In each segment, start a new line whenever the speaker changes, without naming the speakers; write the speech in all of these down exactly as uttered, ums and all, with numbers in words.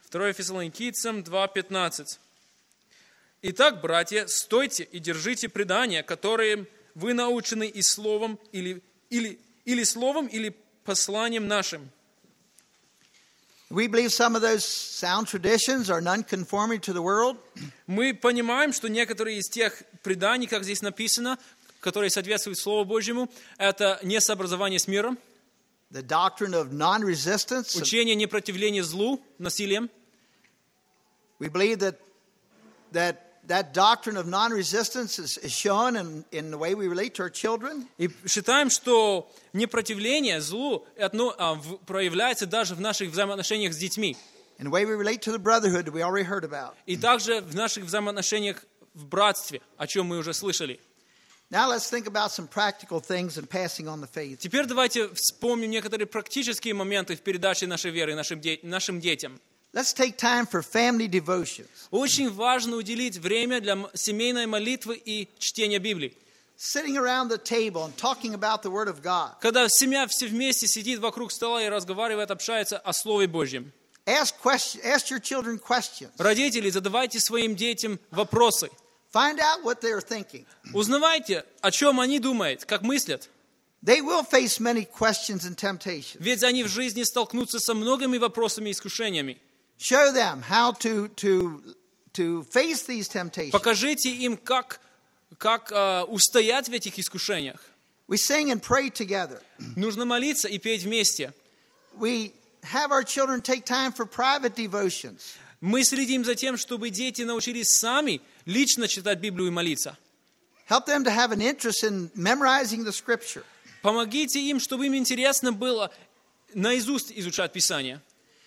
второе Фессалоникийцам два пятнадцать. Итак, братья, стойте и держите предания, которые вы научены и словом или, или, или словом, или посланием нашим.
We believe some of those sound traditions are non-conforming to the world.
Мы понимаем, что некоторые из тех преданий, как здесь написано, которые соответствуют Слову Божьему, это не сообразование с миром,
The doctrine of non-resistance.
учение непротивления злу, насилием.
We believe that that that doctrine of non-resistance is, is shown in, in the way we relate to our children.
И считаем, что непротивление злу одно, а, в, проявляется даже в наших взаимоотношениях с детьми.
In the way we relate to the brotherhood that we already heard about.
И также в наших взаимоотношениях в братстве, о чем мы уже слышали.
Now let's think about some practical things in passing on the faith.
Теперь давайте вспомним некоторые практические моменты в передаче нашей веры нашим, де- нашим детям.
Let's take time for family devotions.
Очень важно уделить время для м- семейной молитвы и чтения Библии.
Sitting around the table and talking about the Word of God.
Когда семья все вместе сидит вокруг стола и разговаривает, общается о Слове Божьем.
Ask question, ask your children questions.
Родители, задавайте своим детям вопросы.
Find out what they're thinking.
Узнавайте, о чем они думают, как мыслят.
They will face many questions and temptations.
Ведь они в жизни столкнутся со многими вопросами и искушениями.
Show them how to, to, to face these temptations.
Покажите им, как, как э, устоять в этих искушениях.
We sing and pray together.
Нужно молиться и петь вместе.
We have our children take time for private devotions.
Мы следим за тем, чтобы дети научились сами лично читать Библию и молиться.
Help them to have an interest in memorizing the Scripture.
Помогите им, чтобы им интересно было наизусть изучать Писание.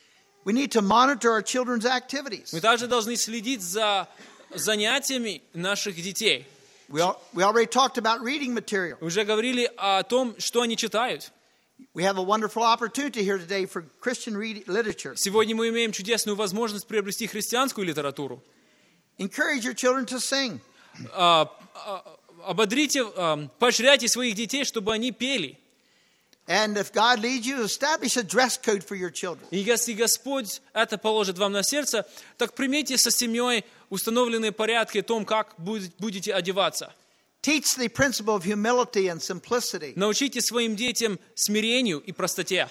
We need to monitor our children's activities.
Мы также должны следить за занятиями наших детей.
We, al- we already talked about reading material.
Уже говорили о том, что они читают.
We have a wonderful opportunity here today for Christian read- literature.
Сегодня мы имеем чудесную возможность приобрести христианскую литературу.
Encourage your children to sing.
А, а, Ободрите, а, поощряйте своих детей, чтобы они пели.
And if God leads you, establish a dress code for your children.
И если Господь это положит вам на сердце, так примите со семьей установленные порядки о том, как будете одеваться.
Teach the principle of humility and simplicity.
Научите своим детям смирению и простоте.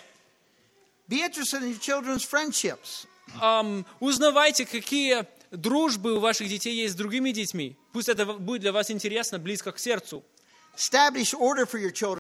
Be interested in your children's friendships.
Um, узнавайте, какие дружбы у ваших детей есть с другими детьми. Пусть это будет для вас интересно, близко к сердцу.
Establish order for your children.